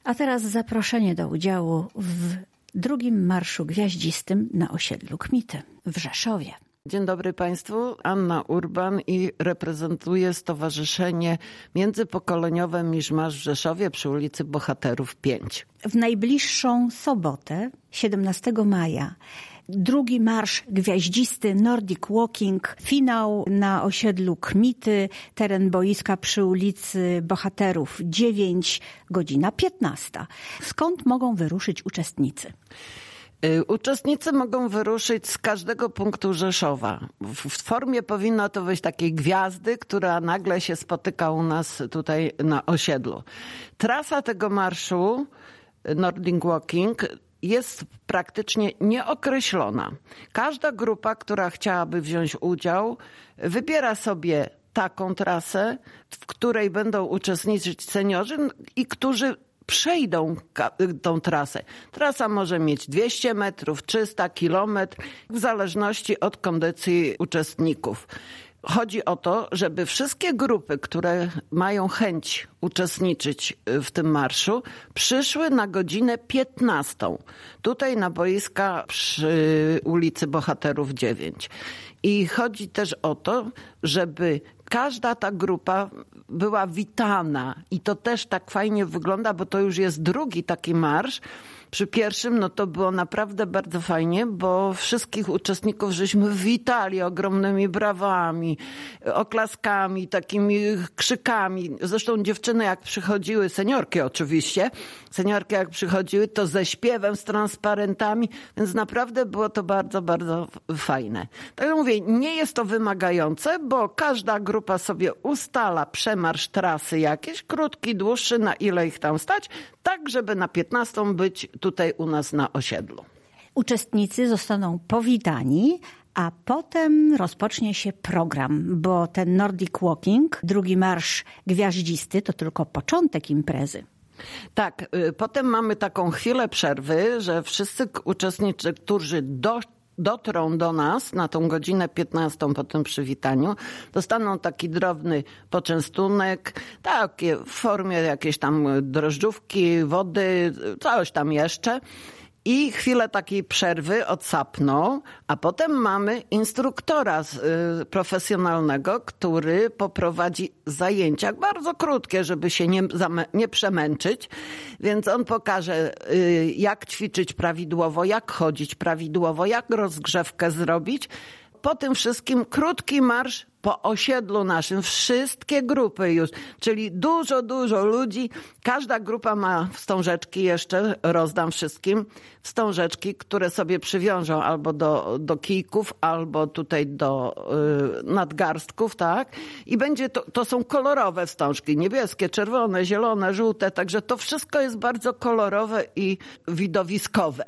A teraz zaproszenie do udziału w drugim Marszu Gwiaździstym na osiedlu Kmity w Rzeszowie. Dzień dobry Państwu, Anna Urban i reprezentuję Stowarzyszenie Międzypokoleniowe Miszmasz w Rzeszowie przy ulicy Bohaterów 5. W najbliższą sobotę, 17 maja, drugi Marsz Gwiaździsty Nordic Walking, finał na osiedlu Kmity, teren boiska przy ulicy Bohaterów 9, godzina 15. Skąd mogą wyruszyć uczestnicy? Uczestnicy mogą wyruszyć z każdego punktu Rzeszowa. W formie powinno to być takiej gwiazdy, która nagle się spotyka u nas tutaj na osiedlu. Trasa tego marszu Nordic Walking jest praktycznie nieokreślona. Każda grupa, która chciałaby wziąć udział, wybiera sobie taką trasę, w której będą uczestniczyć seniorzy i którzy przejdą tą trasę. Trasa może mieć 200 metrów, 300 kilometrów, w zależności od kondycji uczestników. Chodzi o to, żeby wszystkie grupy, które mają chęć uczestniczyć w tym marszu, przyszły na godzinę 15. Tutaj na boiska przy ulicy Bohaterów 9. I chodzi też o to, żeby każda ta grupa była witana. I to też tak fajnie wygląda, bo to już jest drugi taki marsz. Przy pierwszym to było naprawdę bardzo fajnie, bo wszystkich uczestników żeśmy witali ogromnymi brawami, oklaskami, takimi krzykami. Zresztą dziewczyny jak przychodziły, seniorki oczywiście, jak przychodziły, to ze śpiewem, z transparentami, więc naprawdę było to bardzo, bardzo fajne. Tak jak mówię, nie jest to wymagające, bo każda grupa sobie ustala przemarsz trasy jakiś, krótki, dłuższy, na ile ich tam stać, tak żeby na 15 być tutaj u nas na osiedlu. Uczestnicy zostaną powitani, a potem rozpocznie się program, bo ten Nordic Walking, drugi Marsz Gwiaździsty, to tylko początek imprezy. Tak, potem mamy taką chwilę przerwy, że wszyscy uczestnicy, którzy dotrą do nas na tą godzinę 15 po tym przywitaniu, dostaną taki drobny poczęstunek, takie w formie jakiejś tam drożdżówki, wody, coś tam jeszcze. I chwilę takiej przerwy odsapną, a potem mamy instruktora profesjonalnego, który poprowadzi zajęcia bardzo krótkie, żeby się nie przemęczyć. Więc on pokaże, jak ćwiczyć prawidłowo, jak chodzić prawidłowo, jak rozgrzewkę zrobić. Po tym wszystkim krótki marsz po osiedlu naszym, wszystkie grupy już, czyli dużo ludzi. Każda grupa ma wstążeczki jeszcze, rozdam wszystkim, wstążeczki, które sobie przywiążą albo do kijków, albo tutaj do nadgarstków, tak? I będzie to są kolorowe wstążki, niebieskie, czerwone, zielone, żółte, także to wszystko jest bardzo kolorowe i widowiskowe.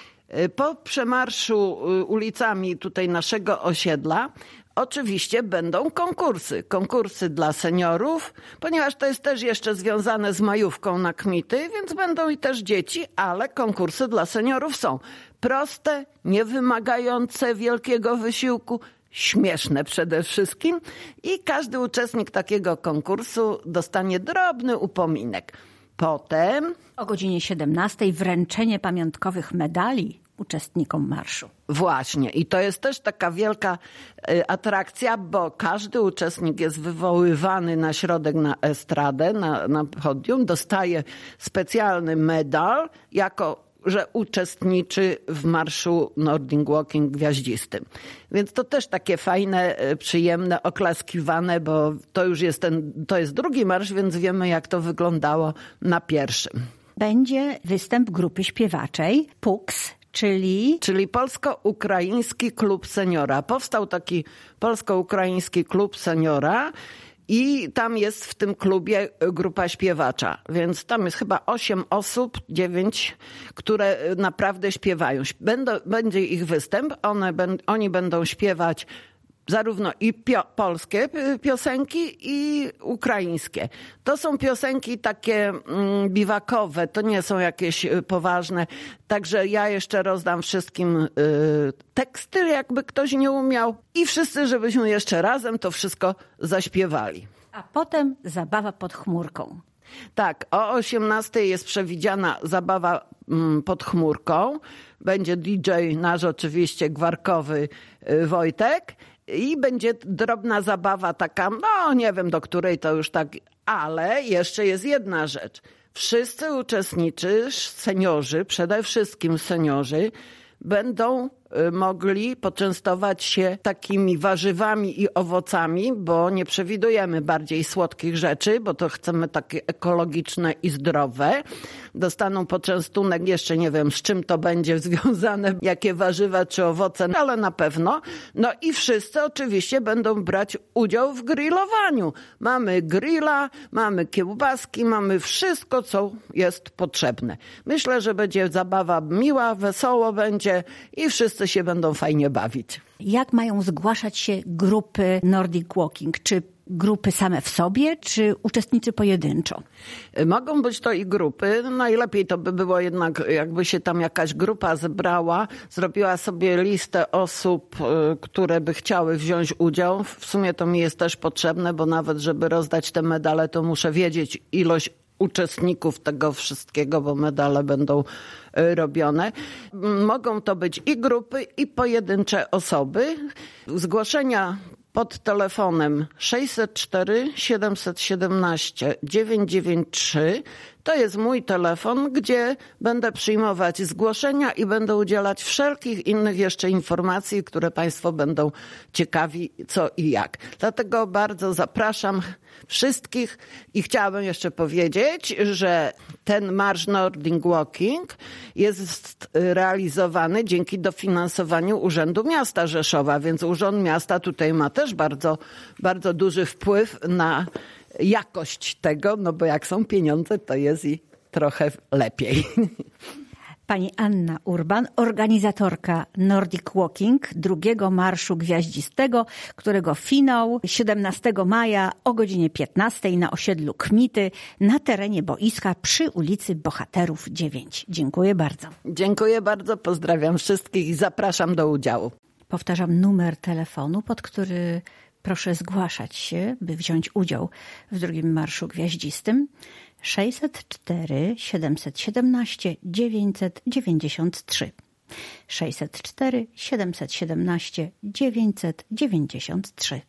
Po przemarszu ulicami tutaj naszego osiedla oczywiście będą konkursy dla seniorów, ponieważ to jest też jeszcze związane z majówką na Kmity, więc będą i też dzieci, ale konkursy dla seniorów są proste, niewymagające wielkiego wysiłku, śmieszne przede wszystkim i każdy uczestnik takiego konkursu dostanie drobny upominek. Potem o godzinie 17 wręczenie pamiątkowych medali uczestnikom marszu. Właśnie. I to jest też taka wielka atrakcja, bo każdy uczestnik jest wywoływany na środek, na estradę, na podium, dostaje specjalny medal, jako że uczestniczy w marszu Nordic Walking gwiaździstym. Więc to też takie fajne, przyjemne, oklaskiwane, bo to już jest to jest drugi marsz, więc wiemy, jak to wyglądało na pierwszym. Będzie występ grupy śpiewaczej PUKS, czyli Polsko-Ukraiński Klub Seniora. Powstał taki Polsko-Ukraiński Klub Seniora i tam jest w tym klubie grupa śpiewacza. Więc tam jest chyba 8 osób, 9, które naprawdę śpiewają. Będzie ich występ, oni będą śpiewać zarówno i polskie piosenki i ukraińskie. To są piosenki takie biwakowe, to nie są jakieś poważne. Także ja jeszcze rozdam wszystkim teksty, jakby ktoś nie umiał. I wszyscy, żebyśmy jeszcze razem to wszystko zaśpiewali. A potem zabawa pod chmurką. Tak, o 18:00 jest przewidziana zabawa pod chmurką. Będzie DJ nasz oczywiście gwarkowy Wojtek i będzie drobna zabawa taka, no nie wiem do której to już tak, ale jeszcze jest jedna rzecz. Wszyscy uczestnicy, seniorzy, przede wszystkim seniorzy, będą mogli poczęstować się takimi warzywami i owocami, bo nie przewidujemy bardziej słodkich rzeczy, bo to chcemy takie ekologiczne i zdrowe. Dostaną poczęstunek, jeszcze nie wiem z czym to będzie związane, jakie warzywa czy owoce, ale na pewno. No i wszyscy oczywiście będą brać udział w grillowaniu. Mamy grilla, mamy kiełbaski, mamy wszystko, co jest potrzebne. Myślę, że będzie zabawa miła, wesoło będzie i wszyscy się będą fajnie bawić. Jak mają zgłaszać się grupy Nordic Walking? Czy grupy same w sobie, czy uczestnicy pojedynczo? Mogą być to i grupy. Najlepiej to by było jednak, jakby się tam jakaś grupa zebrała, zrobiła sobie listę osób, które by chciały wziąć udział. W sumie to mi jest też potrzebne, bo nawet żeby rozdać te medale, to muszę wiedzieć ilość uczestników tego wszystkiego, bo medale będą robione. Mogą to być i grupy, i pojedyncze osoby. Zgłoszenia pod telefonem 604 717 993. To jest mój telefon, gdzie będę przyjmować zgłoszenia i będę udzielać wszelkich innych jeszcze informacji, które Państwo będą ciekawi co i jak. Dlatego bardzo zapraszam wszystkich i chciałabym jeszcze powiedzieć, że ten Marsz Nordic Walking jest realizowany dzięki dofinansowaniu Urzędu Miasta Rzeszowa, więc Urząd Miasta tutaj ma też bardzo, bardzo duży wpływ na jakość tego, no bo jak są pieniądze, to jest i trochę lepiej. Pani Anna Urban, organizatorka Nordic Walking, drugiego Marszu Gwiaździstego, którego finał 17 maja o godzinie 15 na osiedlu Kmity na terenie boiska przy ulicy Bohaterów 9. Dziękuję bardzo. Dziękuję bardzo, pozdrawiam wszystkich i zapraszam do udziału. Powtarzam numer telefonu, pod który proszę zgłaszać się, by wziąć udział w drugim Marszu Gwiaździstym. 604 717 993. 604 717 993.